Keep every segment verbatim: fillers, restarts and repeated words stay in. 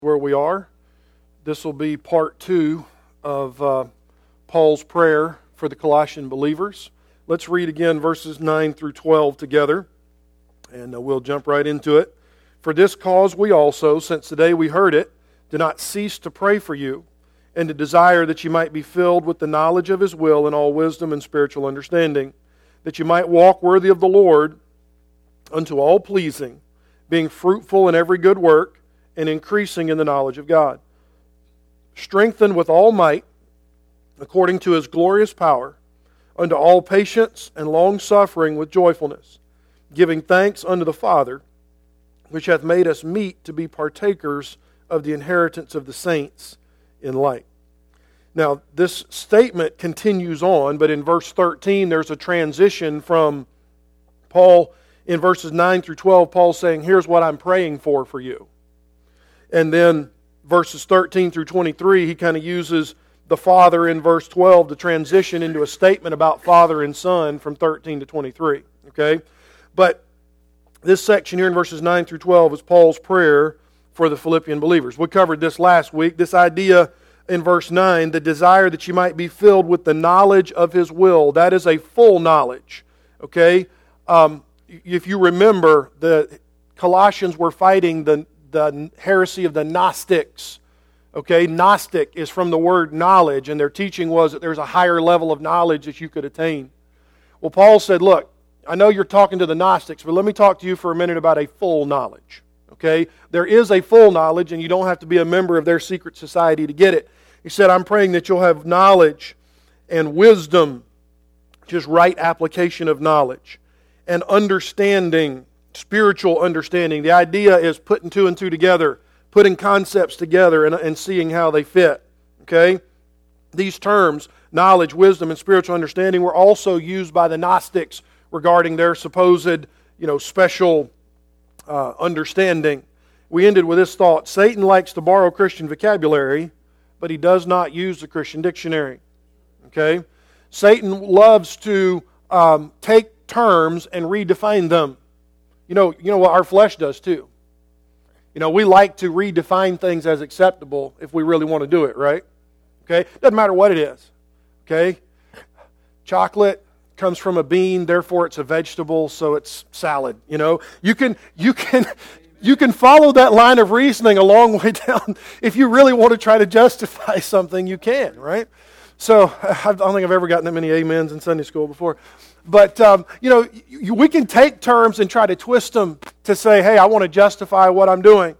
where we are. This will be part two of uh, Paul's prayer for the Colossian believers. Let's read again verses nine through twelve together, and uh, we'll jump right into it. For this cause we also, since the day we heard it, do not cease to pray for you, and to desire that you might be filled with the knowledge of His will in all wisdom and spiritual understanding, that you might walk worthy of the Lord unto all pleasing, being fruitful in every good work, and increasing in the knowledge of God, strengthened with all might, according to His glorious power, unto all patience and long-suffering with joyfulness, giving thanks unto the Father, which hath made us meet to be partakers of the inheritance of the saints in light. Now, this statement continues on, but in verse thirteen, there's a transition from Paul. In verses nine through twelve, Paul's saying, here's what I'm praying for for you. And then verses thirteen through twenty-three, he kind of uses the Father in verse twelve to transition into a statement about Father and Son from thirteen to twenty-three. Okay? But this section here in verses nine through twelve is Paul's prayer for the Philippian believers. We covered this last week, this idea in verse nine, the desire that you might be filled with the knowledge of His will. That is a full knowledge. Okay? Um, if you remember, the Colossians were fighting the the heresy of the Gnostics. Okay, Gnostic is from the word knowledge, and their teaching was that there's a higher level of knowledge that you could attain. Well, Paul said, look, I know you're talking to the Gnostics, but let me talk to you for a minute about a full knowledge. Okay, there is a full knowledge, and you don't have to be a member of their secret society to get it. He said, I'm praying that you'll have knowledge and wisdom, just right application of knowledge, and understanding, spiritual understanding. The idea is putting two and two together, putting concepts together and, and seeing how they fit. Okay? These terms, knowledge, wisdom, and spiritual understanding, were also used by the Gnostics regarding their supposed, you know, special uh, understanding. We ended with this thought: Satan likes to borrow Christian vocabulary, but he does not use the Christian dictionary. Okay? Satan loves to um, take terms and redefine them. You know, you know what our flesh does too. You know, we like to redefine things as acceptable if we really want to do it, right? Okay? Doesn't matter what it is. Okay? Chocolate comes from a bean, therefore it's a vegetable, so it's salad. You know, you can you can you can follow that line of reasoning a long way down. If you really want to try to justify something, you can, right? So I don't think I've ever gotten that many amens in Sunday school before. But, um, you know, you, we can take terms and try to twist them to say, hey, I want to justify what I'm doing.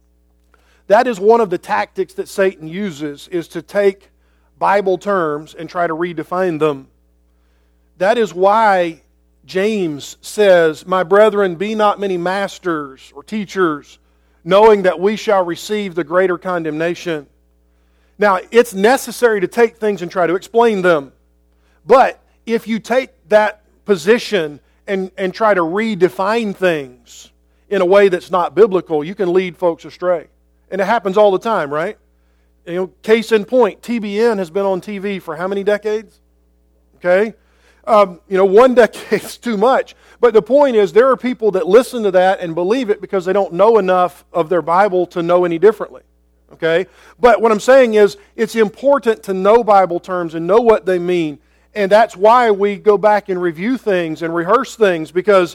That is one of the tactics that Satan uses, is to take Bible terms and try to redefine them. That is why James says, my brethren, be not many masters or teachers, knowing that we shall receive the greater condemnation. Now, it's necessary to take things and try to explain them. But if you take that position and, and try to redefine things in a way that's not biblical, you can lead folks astray. And it happens all the time, right? You know, case in point, T B N has been on T V for how many decades? Okay? Um, you know, one decade's too much. But the point is, there are people that listen to that and believe it because they don't know enough of their Bible to know any differently. Okay? But what I'm saying is, it's important to know Bible terms and know what they mean. And that's why we go back and review things and rehearse things, because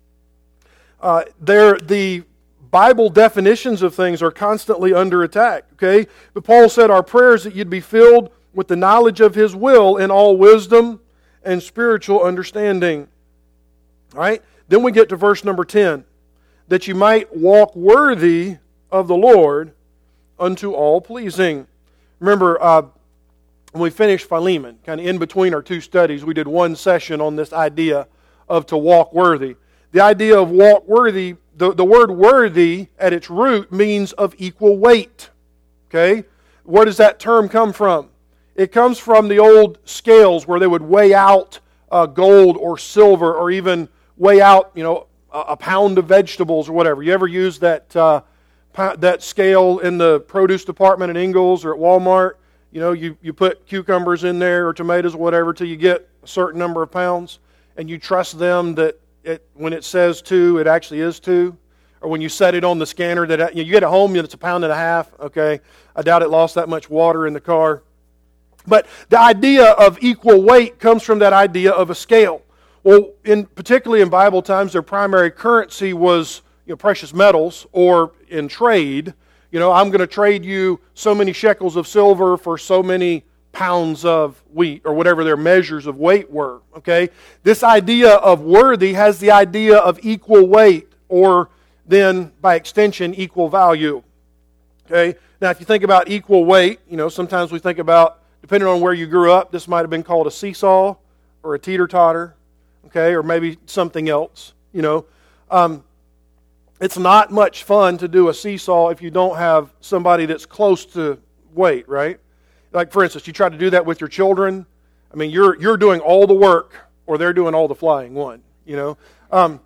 uh, the Bible definitions of things are constantly under attack. Okay? But Paul said, our prayer is that you'd be filled with the knowledge of His will in all wisdom and spiritual understanding. All right? Then we get to verse number ten. That you might walk worthy of the Lord unto all pleasing. Remember, uh, when we finished Philemon, kind of in between our two studies, we did one session on this idea of to walk worthy. The idea of walk worthy, the, the word worthy at its root means of equal weight. Okay? Where does that term come from? It comes from the old scales where they would weigh out uh, gold or silver, or even weigh out, you know, a, a pound of vegetables or whatever. You ever use that uh, that scale in the produce department at Ingles or at Walmart? You know, you, you put cucumbers in there or tomatoes or whatever till you get a certain number of pounds, and you trust them that it, when it says two, it actually is two. or when you set it on the scanner that you get it home, it's a pound and a half. Okay, I doubt it lost that much water in the car. But the idea of equal weight comes from that idea of a scale. Well, in particularly in Bible times, their primary currency was, you know, precious metals, or in trade. You know, I'm going to trade you so many shekels of silver for so many pounds of wheat, or whatever their measures of weight were. Okay, this idea of worthy has the idea of equal weight, or then by extension equal value. Okay, now if you think about equal weight, you know, sometimes we think about, depending on where you grew up, this might have been called a seesaw or a teeter-totter, okay, or maybe something else. You know, um, it's not much fun to do a seesaw if you don't have somebody that's close to weight, right? Like, for instance, you try to do that with your children. I mean, you're you're doing all the work, or they're doing all the flying. One, you know. Um,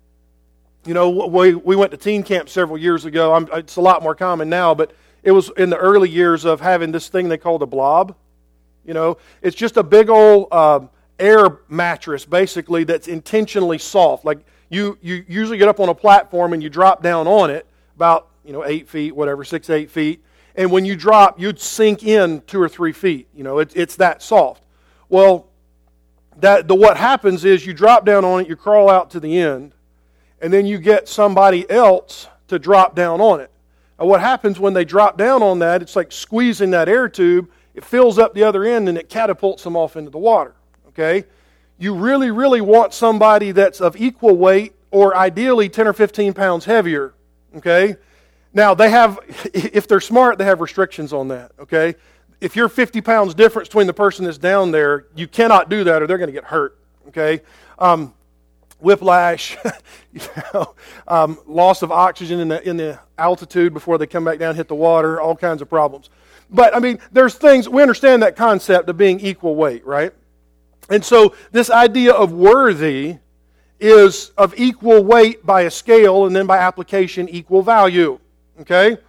you know, we we went to teen camp several years ago. I'm, it's a lot more common now, but it was in the early years of having this thing they called a blob. You know, it's just a big old uh, air mattress, basically, that's intentionally soft. Like, you you usually get up on a platform and you drop down on it about, you know, eight feet, whatever, six, eight feet. And when you drop, you'd sink in two or three feet. You know, it, it's that soft. Well, that the what happens is you drop down on it, you crawl out to the end, and then you get somebody else to drop down on it. Now, what happens when they drop down on that, it's like squeezing that air tube. It fills up the other end and it catapults them off into the water. Okay? You really, really want somebody that's of equal weight, or ideally ten or fifteen pounds heavier. Okay? Now, they have, if they're smart, they have restrictions on that, okay? If you're fifty pounds difference between the person that's down there, you cannot do that or they're going to get hurt, okay? Um, whiplash, you know, um, loss of oxygen in the, in the altitude before they come back down, hit the water, all kinds of problems. But, I mean, there's things, we understand that concept of being equal weight, right? And so this idea of worthy is of equal weight by a scale, and then by application, equal value. Okay?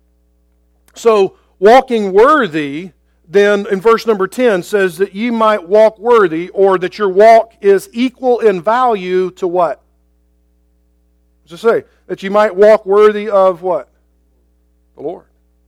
So, walking worthy, then in verse number ten says that ye might walk worthy, or that your walk is equal in value to what? What does it say? That you might walk worthy of what? The Lord.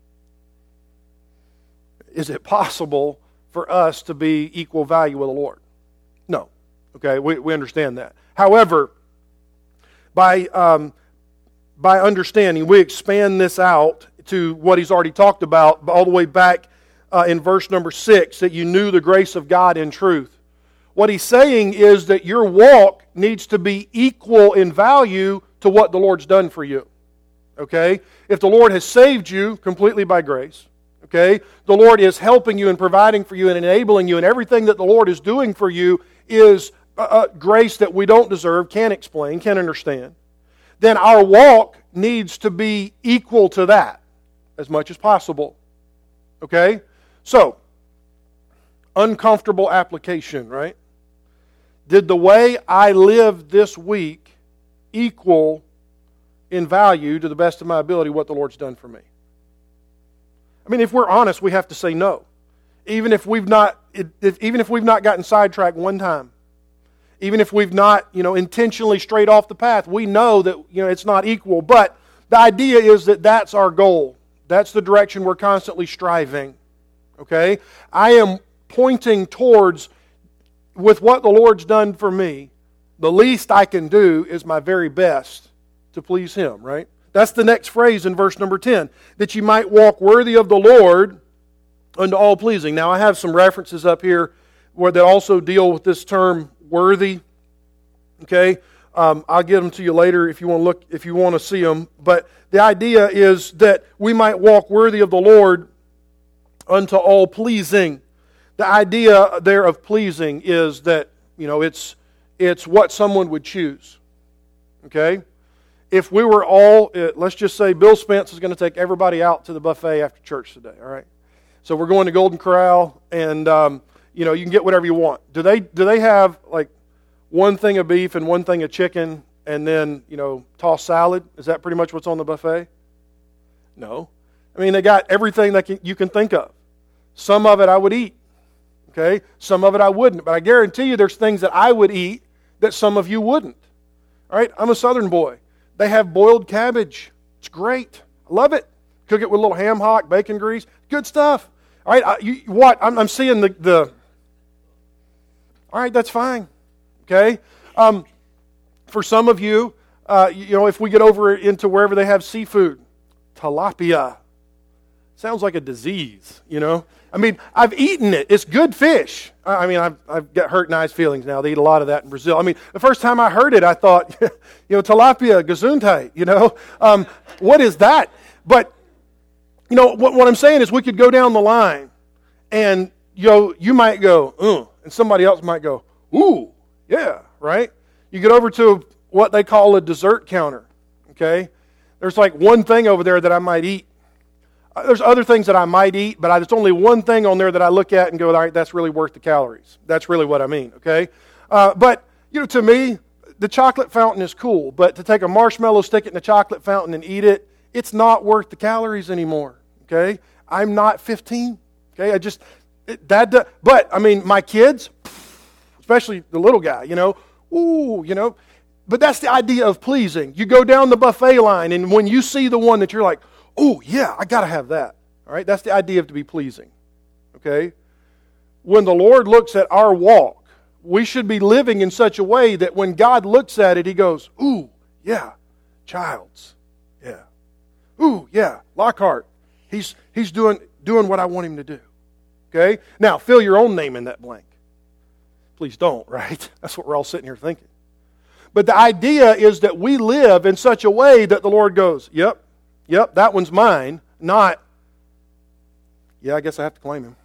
Is it possible for us to be equal value with the Lord? No. Okay, we, we understand that. However, by... Um, By understanding, we expand this out to what he's already talked about, all the way back uh, in verse number six, that you knew the grace of God in truth. What he's saying is that your walk needs to be equal in value to what the Lord's done for you. Okay? If the Lord has saved you completely by grace, okay, the Lord is helping you and providing for you and enabling you, and everything that the Lord is doing for you is a, a grace that we don't deserve, can't explain, can't understand, then our walk needs to be equal to that as much as possible. Okay? So, uncomfortable application, right? Did the way I lived this week equal in value, to the best of my ability, what the Lord's done for me? I mean, if we're honest, we have to say no. Even if we've not, if, even if we've not gotten sidetracked one time. Even if we've not, you know, intentionally strayed off the path, we know that, you know, it's not equal. But the idea is that that's our goal. That's the direction we're constantly striving. Okay? I am pointing towards, with what the Lord's done for me, the least I can do is my very best to please Him, right? That's the next phrase in verse number ten. That you might walk worthy of the Lord unto all pleasing. Now, I have some references up here where they also deal with this term worthy. Okay, um, I'll get them to you later if you want to look, if you want to see them. But the idea is that we might walk worthy of the Lord unto all pleasing. The idea there of pleasing is that, you know, it's it's what someone would choose. Okay, if we were all, let's just say Bill Spence is going to take everybody out to the buffet after church today. All right, so we're going to Golden Corral, and um, you know, you can get whatever you want. Do they do they have like one thing of beef and one thing of chicken, and then, you know, tossed salad? Is that pretty much what's on the buffet? No. I mean, they got everything that can, you can think of. Some of it I would eat. Okay? Some of it I wouldn't. But I guarantee you there's things that I would eat that some of you wouldn't. All right? I'm a Southern boy. They have boiled cabbage. It's great. I love it. Cook it with a little ham hock, bacon grease. Good stuff. All right, I, you, what? I'm, I'm seeing the, the... All right, that's fine. Okay? Um, for some of you, uh, you know, if we get over into wherever they have seafood, tilapia. Sounds like a disease, you know? I mean, I've eaten it. It's good fish. I mean, I've, I've got hurt nice feelings now. They eat a lot of that in Brazil. I mean, the first time I heard it, I thought, you know, tilapia, gesundheit, you know? Um, what is that? But, you know, what, what I'm saying is we could go down the line and, you know, you might go, ugh, and somebody else might go, ooh, yeah, right? You get over to what they call a dessert counter, okay? There's like one thing over there that I might eat. There's other things that I might eat, but there's only one thing on there that I look at and go, all right, that's really worth the calories. That's really what I mean, okay? Uh, but, you know, to me, the chocolate fountain is cool, but to take a marshmallow, stick it in the chocolate fountain and eat it, it's not worth the calories anymore, okay? I'm not fifteen, okay? I just, it, that, but, I mean, my kids, especially the little guy, you know, ooh, you know, but that's the idea of pleasing. You go down the buffet line, and when you see the one that you're like, oh, yeah, I got to have that. All right, that's the idea of to be pleasing. Okay? When the Lord looks at our walk, we should be living in such a way that when God looks at it, He goes, ooh, yeah, Childs. Yeah. Ooh, yeah, Lockhart. He's he's doing doing what I want him to do. Okay? Now, fill your own name in that blank. Please don't, right? That's what we're all sitting here thinking. But the idea is that we live in such a way that the Lord goes, yep, Yep, that one's mine, not, yeah, I guess I have to claim him.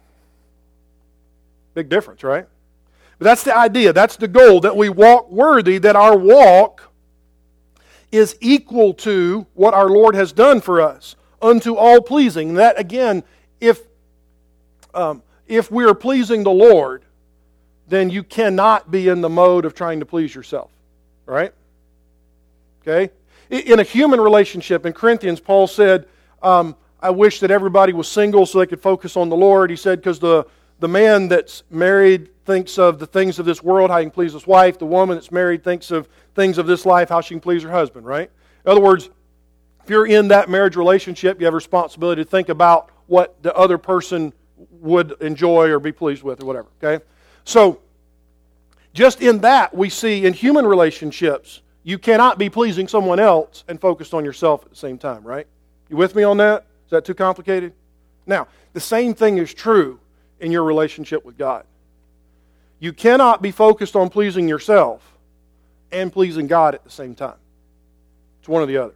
Big difference, right? But that's the idea. That's the goal, that we walk worthy, that our walk is equal to what our Lord has done for us, unto all pleasing. That, again, if, um, if we are pleasing the Lord, then you cannot be in the mode of trying to please yourself, right? Okay? In a human relationship, in Corinthians, Paul said, um, I wish that everybody was single so they could focus on the Lord. He said, because the, the man that's married thinks of the things of this world, how he can please his wife. The woman that's married thinks of things of this life, how she can please her husband, right? In other words, if you're in that marriage relationship, you have a responsibility to think about what the other person would enjoy or be pleased with or whatever, okay? So, just in that, we see in human relationships, you cannot be pleasing someone else and focused on yourself at the same time, right? You with me on that? Is that too complicated? Now, the same thing is true in your relationship with God. You cannot be focused on pleasing yourself and pleasing God at the same time. It's one or the other.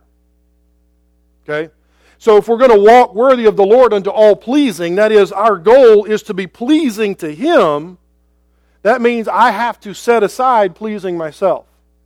Okay? So if we're going to walk worthy of the Lord unto all pleasing, that is, our goal is to be pleasing to Him, that means I have to set aside pleasing myself.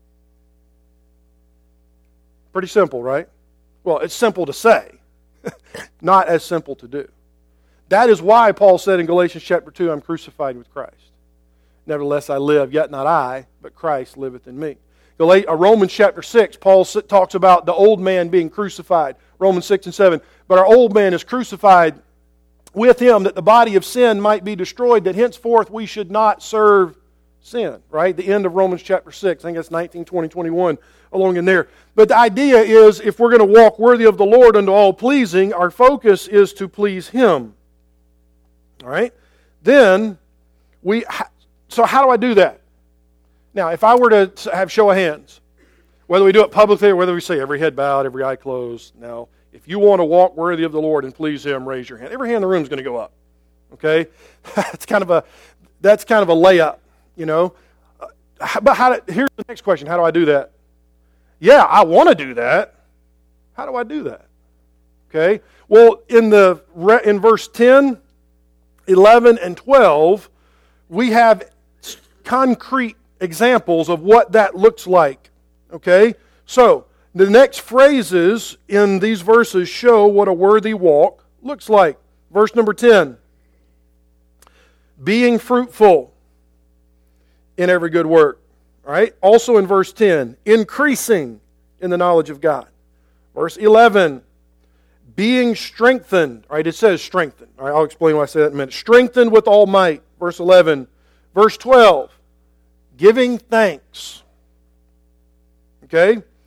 Pretty simple, right? Well, it's simple to say, not as simple to do. That is why Paul said in Galatians chapter two, I'm crucified with Christ. Nevertheless I live, yet not I, but Christ liveth in me. Romans chapter six, Paul talks about the old man being crucified. Romans six and seven. But our old man is crucified with him, that the body of sin might be destroyed, that henceforth we should not serve sin. Right? The end of Romans chapter six. I think that's nineteen, twenty, twenty-one along in there. But the idea is, if we're going to walk worthy of the Lord unto all pleasing, our focus is to please Him. All right? Then, we. so how do I do that? Now, if I were to have show of hands, whether we do it publicly or whether we say every head bowed, every eye closed, now, if you want to walk worthy of the Lord and please Him, raise your hand. Every hand in the room is going to go up. Okay? That's kind of a, that's kind of a layup, you know? But how do, here's the next question. How do I do that? Yeah, I want to do that. How do I do that? Okay? Well, in the in verse ten, eleven, and twelve, we have concrete examples of what that looks like. Okay? So, the next phrases in these verses show what a worthy walk looks like. Verse number ten. Being fruitful in every good work. All right? Also in verse ten, increasing in the knowledge of God. Verse eleven, being strengthened. All right, it says strengthened. All right, I'll explain why I say that in a minute. Strengthened with all might. Verse eleven. Verse twelve, giving thanks. Okay?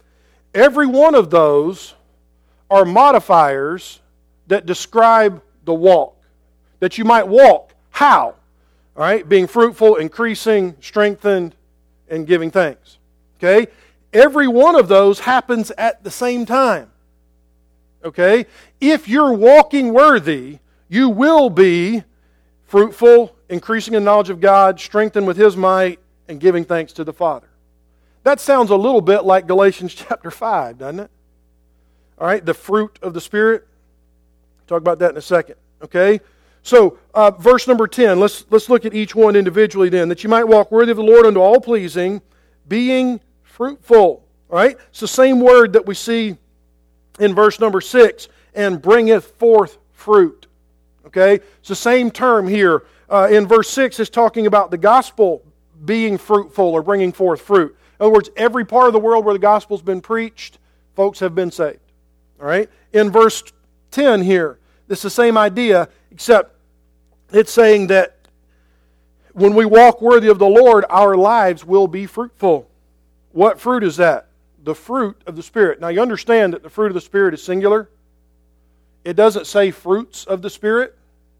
Every one of those are modifiers that describe the walk. That you might walk. How? All right? Being fruitful, increasing, strengthened, and giving thanks. Okay? Every one of those happens at the same time. Okay? If you're walking worthy, you will be fruitful, increasing in knowledge of God, strengthened with His might, and giving thanks to the Father. That sounds a little bit like Galatians chapter five, doesn't it? All right, the fruit of the Spirit. Talk about that in a second. Okay? So, uh, verse number ten, let's, let's look at each one individually then. That you might walk worthy of the Lord unto all pleasing, being fruitful. All right? It's the same word that we see in verse number six, and bringeth forth fruit. Okay? It's the same term here. Uh, in verse six, it's talking about the gospel being fruitful or bringing forth fruit. In other words, every part of the world where the gospel's been preached, folks have been saved. All right? In verse ten here, it's the same idea, except it's saying that when we walk worthy of the Lord, our lives will be fruitful. What fruit is that? The fruit of the Spirit. Now you understand that the fruit of the Spirit is singular. It doesn't say fruits of the Spirit.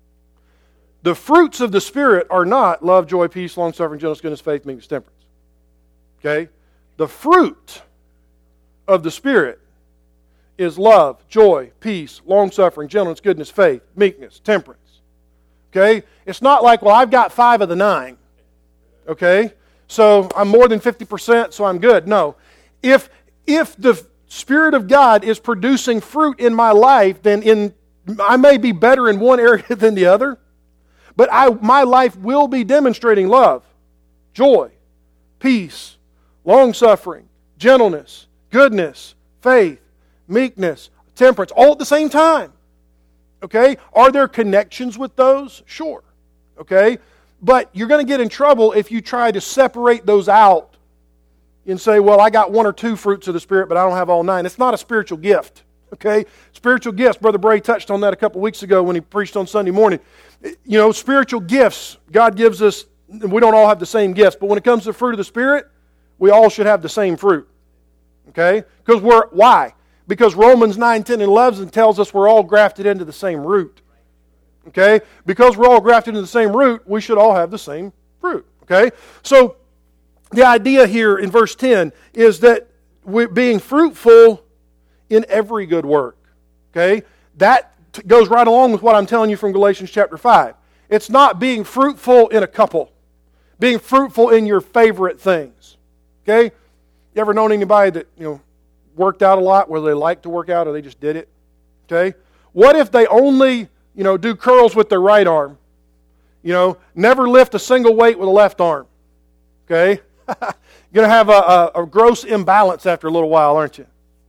The fruits of the Spirit are not love, joy, peace, long-suffering, gentleness, goodness, faith, meekness, temperance. Okay? The fruit of the Spirit is love, joy, peace, long-suffering, gentleness, goodness, faith, meekness, temperance. Okay? It's not like, well, I've got five of the nine. Okay? So I'm more than fifty percent, so I'm good. No. If, if the Spirit of God is producing fruit in my life, then in I may be better in one area than the other, but I, my life will be demonstrating love, joy, peace, long-suffering, gentleness, goodness, faith, meekness, temperance, all at the same time. Okay? Are there connections with those? Sure. Okay? But you're going to get in trouble if you try to separate those out and say, well, I got one or two fruits of the Spirit, but I don't have all nine. It's not a spiritual gift. Okay? Spiritual gifts, Brother Bray touched on that a couple weeks ago when he preached on Sunday morning. You know, spiritual gifts, God gives us, we don't all have the same gifts, but when it comes to the fruit of the Spirit, we all should have the same fruit. Okay? Because we're, why? Because Romans nine, ten, and eleven tells us we're all grafted into the same root. Okay? Because we're all grafted into the same root, we should all have the same fruit. Okay? So, the idea here in verse ten is that we're being fruitful in every good work. Okay? That t- goes right along with what I'm telling you from Galatians chapter five. It's not being fruitful in a couple. Being fruitful in your favorite things. Okay? You ever known anybody that, you know, worked out a lot, whether they like to work out or they just did it? Okay? What if they only, you know, do curls with their right arm? You know, never lift a single weight with a left arm. Okay? You're going to have a, a, a gross imbalance after a little while, aren't you?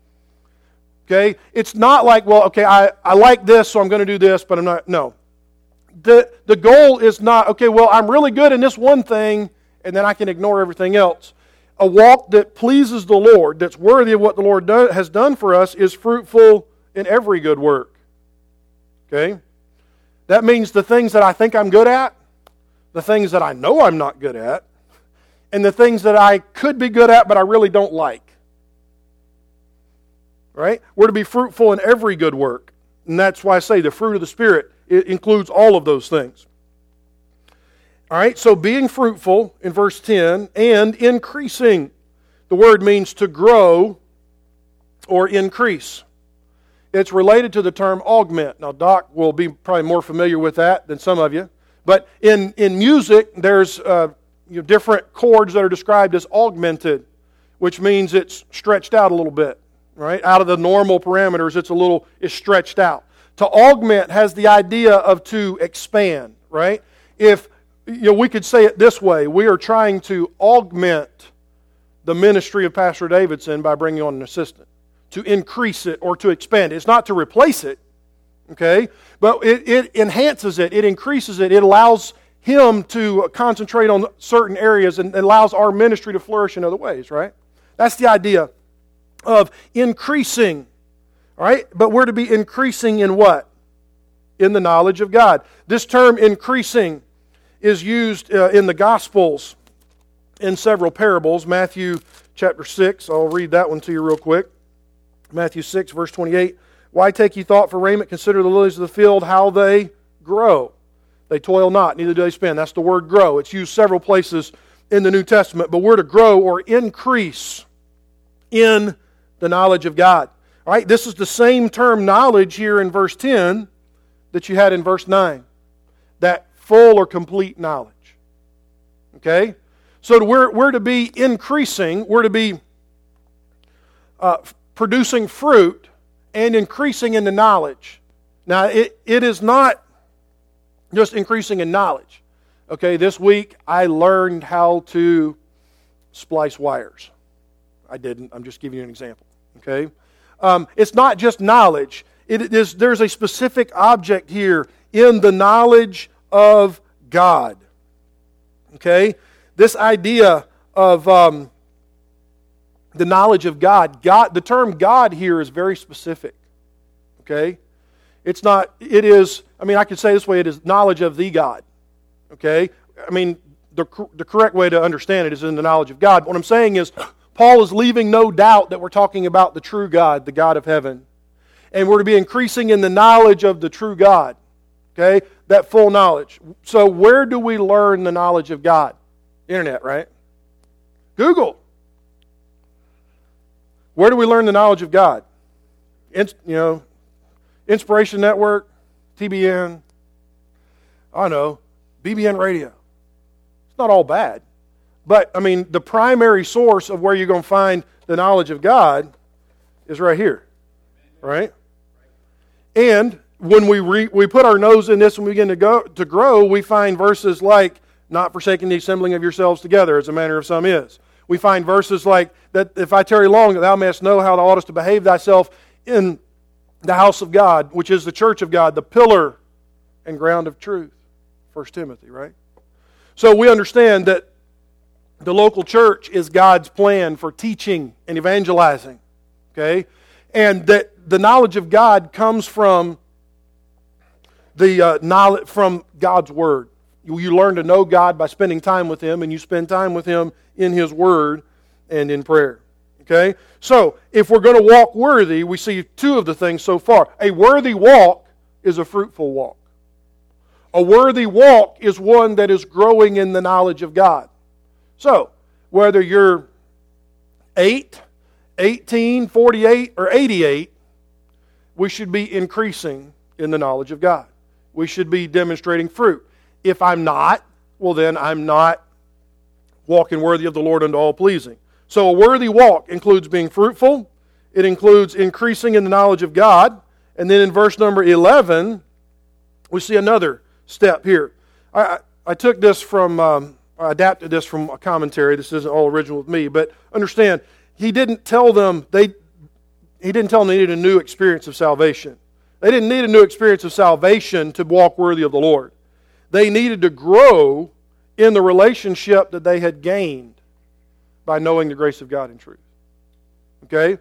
Okay? It's not like, well, okay, I, I like this, so I'm going to do this, but I'm not. No. The, the goal is not, okay, well, I'm really good in this one thing, and then I can ignore everything else. A walk that pleases the Lord, that's worthy of what the Lord do, has done for us, is fruitful in every good work. Okay? That means the things that I think I'm good at, the things that I know I'm not good at, and the things that I could be good at but I really don't like. Right? We're to be fruitful in every good work. And that's why I say the fruit of the Spirit, it includes all of those things. All right, so being fruitful in verse ten and increasing. The word means to grow or increase. It's related to the term augment. Now, Doc will be probably more familiar with that than some of you. But in, in music, there's uh, you know, different chords that are described as augmented, which means it's stretched out a little bit, right? Out of the normal parameters, it's a little, it's stretched out. To augment has the idea of to expand, right? If, you know, we could say it this way, we are trying to augment the ministry of Pastor Davidson by bringing on an assistant, to increase it or to expand it. It's not to replace it, okay? But it, it enhances it, it increases it, it allows him to concentrate on certain areas and allows our ministry to flourish in other ways, right? That's the idea of increasing, right? But we're to be increasing in what? In the knowledge of God. This term increasing is used uh, in the Gospels in several parables. Matthew chapter six, I'll read that one to you real quick. Matthew six, verse twenty-eight. Why take ye thought for raiment? Consider the lilies of the field, how they grow. They toil not, neither do they spin. That's the word grow. It's used several places in the New Testament. But we're to grow or increase in the knowledge of God. All right, this is the same term knowledge here in verse ten that you had in verse nine. That full or complete knowledge. Okay? So we're, we're to be increasing, we're to be uh, producing fruit and increasing in the knowledge. Now, it, it is not just increasing in knowledge. Okay, this week I learned how to splice wires. I didn't, I'm just giving you an example. Okay? Um, it's not just knowledge. It is, there's a specific object here in the knowledge of God. Okay? This idea of um, the knowledge of God, God, the term God here is very specific. Okay? It's not, it is, I mean, I could say this way, it is knowledge of the God. Okay? I mean, the, the correct way to understand it is in the knowledge of God. What I'm saying is, Paul is leaving no doubt that we're talking about the true God, the God of heaven. And we're to be increasing in the knowledge of the true God. Okay? That full knowledge. So where do we learn the knowledge of God? Internet, right? Google. Where do we learn the knowledge of God? In, you know, Inspiration Network, T B N, I don't know, B B N Radio. It's not all bad. But, I mean, the primary source of where you're going to find the knowledge of God is right here. Right? And when we re, we put our nose in this and we begin to go to grow, we find verses like, not forsaking the assembling of yourselves together, as the manner of some is. We find verses like, that if I tarry long, that thou mayest know how thou oughtest to behave thyself in the house of God, which is the church of God, the pillar and ground of truth. First Timothy, right? So we understand that the local church is God's plan for teaching and evangelizing. Okay? And that the knowledge of God comes from the uh, knowledge from God's Word. You, you learn to know God by spending time with Him, and you spend time with Him in His Word and in prayer. Okay? So, if we're going to walk worthy, we see two of the things so far. A worthy walk is a fruitful walk. A worthy walk is one that is growing in the knowledge of God. So, whether you're eight, eighteen, forty-eight, or eighty-eight, we should be increasing in the knowledge of God. We should be demonstrating fruit. If I'm not, well then I'm not walking worthy of the Lord unto all pleasing. So a worthy walk includes being fruitful. It includes increasing in the knowledge of God. And then in verse number eleven, we see another step here. I, I, I took this from, um, I adapted this from a commentary. This isn't all original with me. But understand, he didn't tell them, they, he didn't tell them they needed a new experience of salvation. They didn't need a new experience of salvation to walk worthy of the Lord. They needed to grow in the relationship that they had gained by knowing the grace of God in truth. Okay?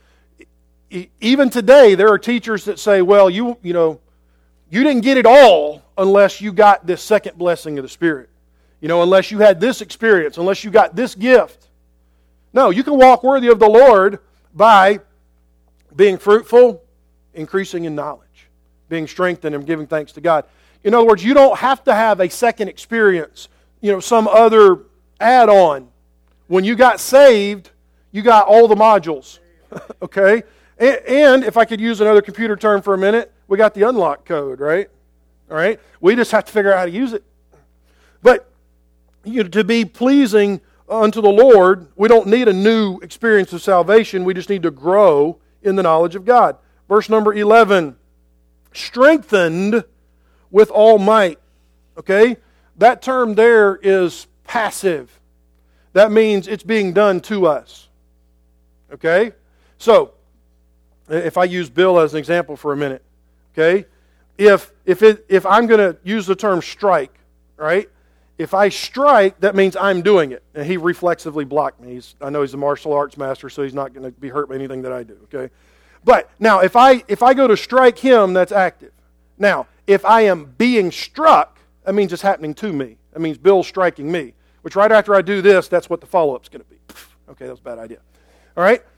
Even today, there are teachers that say, well, you, you know, you didn't get it all unless you got this second blessing of the Spirit. You know, unless you had this experience, unless you got this gift. No, you can walk worthy of the Lord by being fruitful, increasing in knowledge, being strengthened and giving thanks to God. In other words, you don't have to have a second experience, you know, some other add-on. When you got saved, you got all the modules, okay? And, and if I could use another computer term for a minute, we got the unlock code, right? All right? We just have to figure out how to use it. But you know, to be pleasing unto the Lord, we don't need a new experience of salvation. We just need to grow in the knowledge of God. Verse number eleven, strengthened with all might. Okay? That term there is passive. That means it's being done to us. Okay? So, if I use Bill as an example for a minute, okay? If if it if I'm going to use the term strike, right? If I strike, that means I'm doing it. And he reflexively blocked me. He's, I know he's a martial arts master, so he's not going to be hurt by anything that I do, okay? But now, if I if I go to strike him, that's active. Now, if I am being struck, that means it's happening to me. That means Bill's striking me. Which right after I do this, that's what the follow-up's going to be. Okay, that was a bad idea. All right?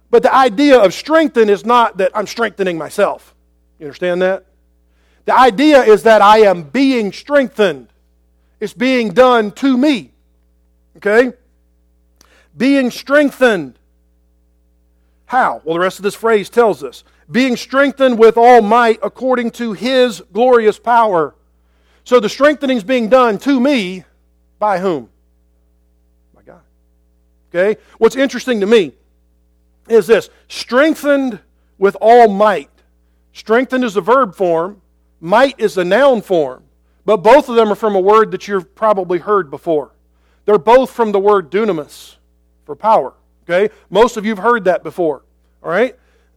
But the idea of strengthen is not that I'm strengthening myself. You understand that? The idea is that I am being strengthened. It's being done to me. Okay? Being strengthened. How? Well, the rest of this phrase tells us. Being strengthened with all might according to His glorious power. So the strengthening is being done to me by whom? By God. Okay? What's interesting to me is this. Strengthened with all might. Strengthened is a verb form. Might is a noun form. But both of them are from a word that you've probably heard before. They're both from the word dunamis, for power. Okay? Most of you have heard that before. All right?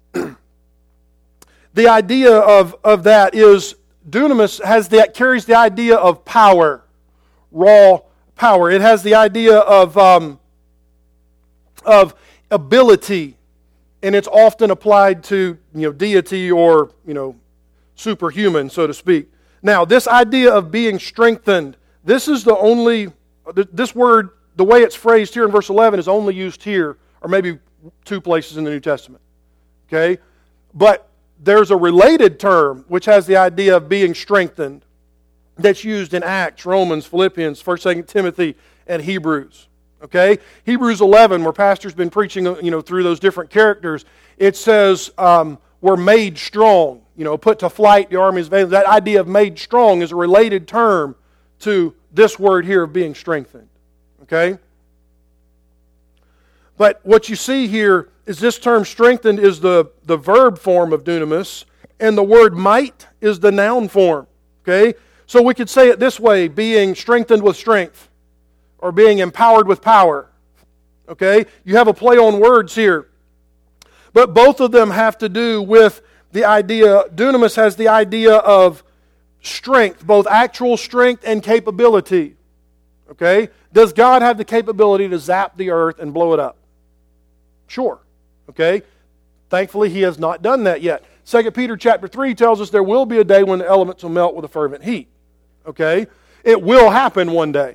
The idea of, of that is dunamis has the, carries the idea of power, raw power. It has the idea of, um, of ability, and it's often applied to, you know, deity or, you know, superhuman, so to speak. Now, this idea of being strengthened, this is the only, this word, the way it's phrased here in verse eleven is only used here, or maybe two places in the New Testament. Okay? But there's a related term which has the idea of being strengthened that's used in Acts, Romans, Philippians, First, Second Timothy, and Hebrews. Okay? Hebrews eleven, where Pastor's been preaching, you know, through those different characters, it says, um, we're made strong. You know, put to flight the armies of aliens. That idea of made strong is a related term to this word here of being strengthened. Okay? But what you see here is this term strengthened is the, the verb form of dunamis, and the word might is the noun form. Okay? So we could say it this way, being strengthened with strength, or being empowered with power. Okay? You have a play on words here. But both of them have to do with the idea, dunamis has the idea of strength, both actual strength and capability. Okay? Does God have the capability to zap the earth and blow it up? Sure. Okay? Thankfully, He has not done that yet. Second Peter chapter three tells us there will be a day when the elements will melt with a fervent heat. Okay? It will happen one day.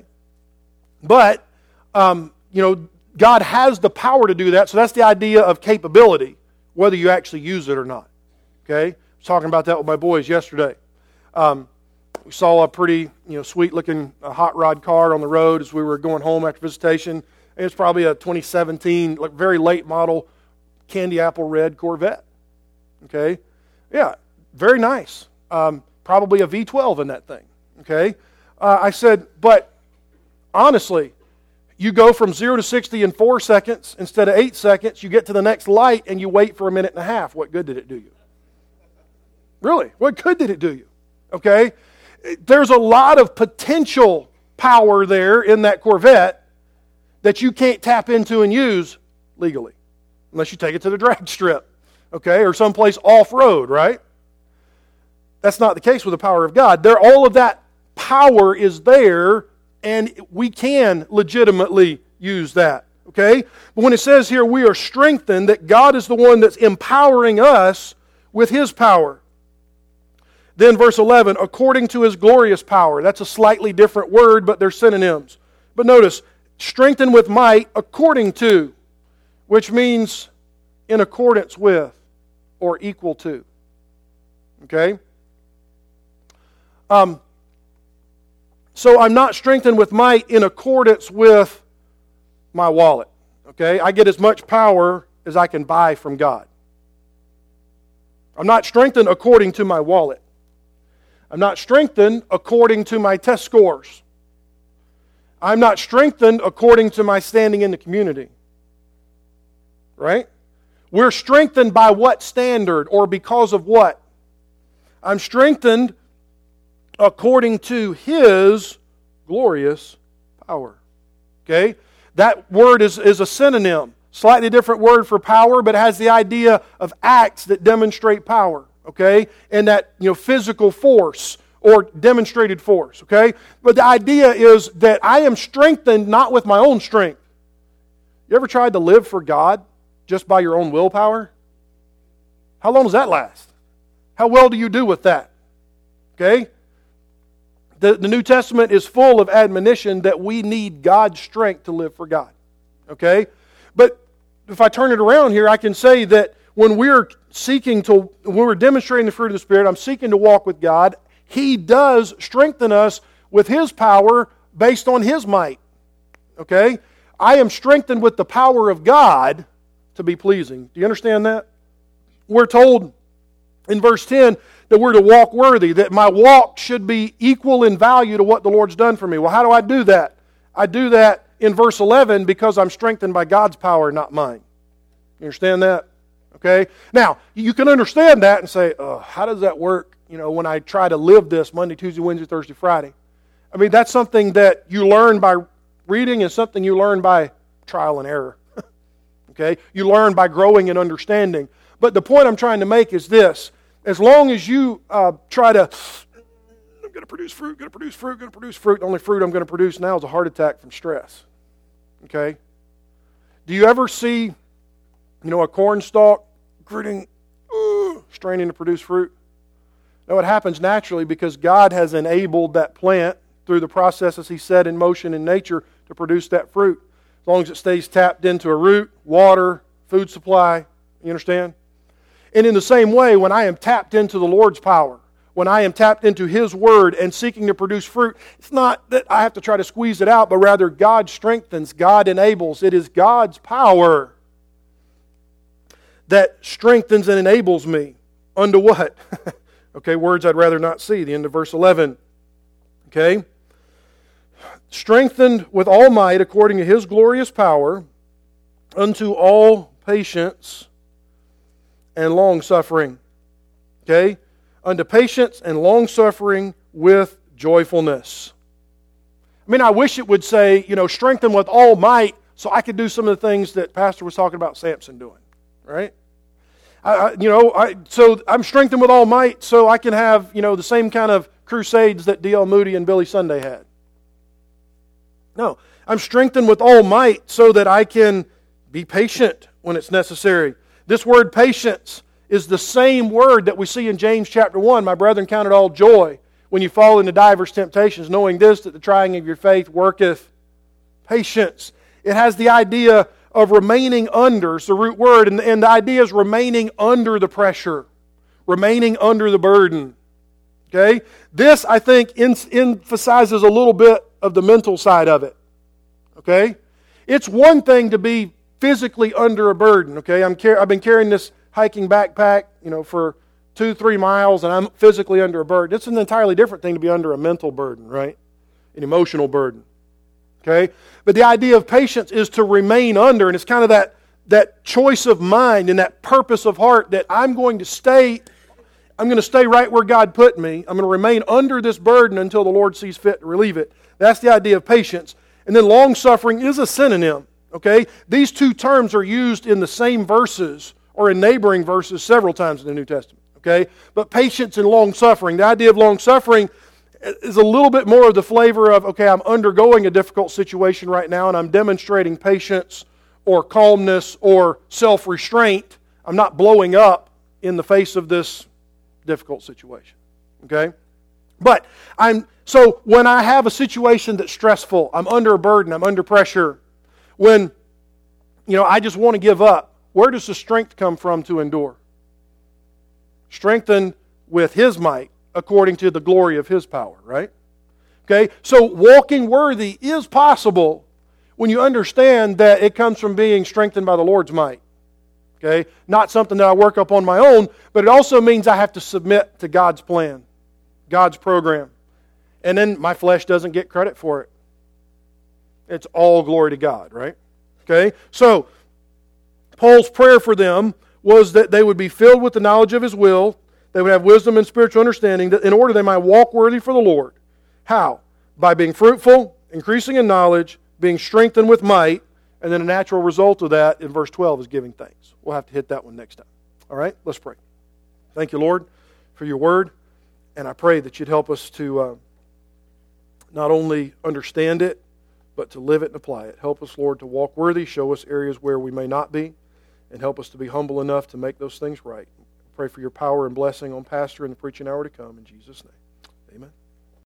But, um, you know, God has the power to do that, so that's the idea of capability, whether you actually use it or not. Okay? I was talking about that with my boys yesterday. Um, we saw a pretty, you know, sweet-looking uh, hot rod car on the road as we were going home after visitation. And it's probably a twenty seventeen, like very late model, candy apple red Corvette. Okay? Yeah, very nice. Um, probably a V twelve in that thing. Okay? Uh, I said, but honestly, you go from zero to sixty in four seconds instead of eight seconds. You get to the next light and you wait for a minute and a half. What good did it do you? Really, what good did it do you? Okay? There's a lot of potential power there in that Corvette that you can't tap into and use legally unless you take it to the drag strip, okay, or someplace off-road, right? That's not the case with the power of God. There, all of that power is there, and we can legitimately use that, okay? But when it says here we are strengthened, that God is the one that's empowering us with His power. Then verse eleven, according to His glorious power. That's a slightly different word, but they're synonyms. But notice, strengthened with might according to, which means in accordance with or equal to. Okay? Um, so I'm not strengthened with might in accordance with my wallet. Okay? I get as much power as I can buy from God. I'm not strengthened according to my wallet. I'm not strengthened according to my test scores. I'm not strengthened according to my standing in the community. Right? We're strengthened by what standard or because of what? I'm strengthened according to His glorious power. Okay? That word is, is a synonym. Slightly different word for power, but it has the idea of acts that demonstrate power. Okay? And that, you know, physical force or demonstrated force. Okay? But the idea is that I am strengthened not with my own strength. You ever tried to live for God just by your own willpower? How long does that last? How well do you do with that? Okay? The, the New Testament is full of admonition that we need God's strength to live for God. Okay? But if I turn it around here, I can say that when we're seeking to, when we're demonstrating the fruit of the Spirit, I'm seeking to walk with God, He does strengthen us with His power based on His might. Okay? I am strengthened with the power of God to be pleasing. Do you understand that? We're told in verse ten that we're to walk worthy, that my walk should be equal in value to what the Lord's done for me. Well, how do I do that? I do that in verse eleven because I'm strengthened by God's power, not mine. You understand that? Okay? Now, you can understand that and say, oh, how does that work, you know, when I try to live this Monday, Tuesday, Wednesday, Thursday, Friday? I mean, that's something that you learn by reading and something you learn by trial and error. Okay? You learn by growing and understanding. But the point I'm trying to make is this. As long as you uh, try to, I'm going to produce fruit, going to produce fruit, going to produce fruit, the only fruit I'm going to produce now is a heart attack from stress. Okay? Do you ever see, you know, a corn stalk gritting, uh, straining to produce fruit? No, it happens naturally because God has enabled that plant through the processes He set in motion in nature to produce that fruit. As long as it stays tapped into a root, water, food supply, you understand? And in the same way, when I am tapped into the Lord's power, when I am tapped into His Word and seeking to produce fruit, it's not that I have to try to squeeze it out, but rather God strengthens, God enables. It is God's power that strengthens and enables me. Unto what? Okay, words I'd rather not see. The end of verse eleven. Okay? Strengthened with all might according to His glorious power unto all patience and long-suffering. Okay? Unto patience and long-suffering with joyfulness. I mean, I wish it would say, you know, strengthen with all might so I could do some of the things that Pastor was talking about Samson doing. Right? I, I, you know, I, so I'm strengthened with all might so I can have, you know, the same kind of crusades that D L Moody and Billy Sunday had. No, I'm strengthened with all might so that I can be patient when it's necessary. This word patience is the same word that we see in James chapter one. My brethren, count it all joy when you fall into divers temptations, knowing this, that the trying of your faith worketh patience. It has the idea of remaining under, it's the root word, and, and the idea is remaining under the pressure, remaining under the burden. Okay? This, I think, in, emphasizes a little bit of the mental side of it. Okay? It's one thing to be physically under a burden. Okay? I'm car- I've been carrying this hiking backpack, you know, for two, three miles, and I'm physically under a burden. It's an entirely different thing to be under a mental burden, right? An emotional burden. Okay? But the idea of patience is to remain under, and it's kind of that, that choice of mind and that purpose of heart that I'm going to stay, I'm going to stay right where God put me. I'm going to remain under this burden until the Lord sees fit to relieve it. That's the idea of patience. And then long-suffering is a synonym. Okay? These two terms are used in the same verses or in neighboring verses several times in the New Testament. Okay? But patience and long-suffering, the idea of long-suffering is a little bit more of the flavor of, okay, I'm undergoing a difficult situation right now and I'm demonstrating patience or calmness or self-restraint. I'm not blowing up in the face of this difficult situation. Okay? But I'm so when I have a situation that's stressful, I'm under a burden, I'm under pressure, when you know I just want to give up, where does the strength come from to endure? Strengthened with His might according to the glory of His power, right? Okay? So walking worthy is possible when you understand that it comes from being strengthened by the Lord's might. Okay? Not something that I work up on my own, but it also means I have to submit to God's plan, God's program. And then my flesh doesn't get credit for it. It's all glory to God, right? Okay? So, Paul's prayer for them was that they would be filled with the knowledge of His will, they would have wisdom and spiritual understanding, that in order they might walk worthy for the Lord. How? By being fruitful, increasing in knowledge, being strengthened with might, and then a natural result of that in verse twelve is giving thanks. We'll have to hit that one next time. All right? Let's pray. Thank you, Lord, for your word, and I pray that you'd help us to uh, not only understand it, but to live it and apply it. Help us, Lord, to walk worthy. Show us areas where we may not be, and help us to be humble enough to make those things right. Pray for your power and blessing on Pastor and the preaching hour to come. In Jesus' name, amen.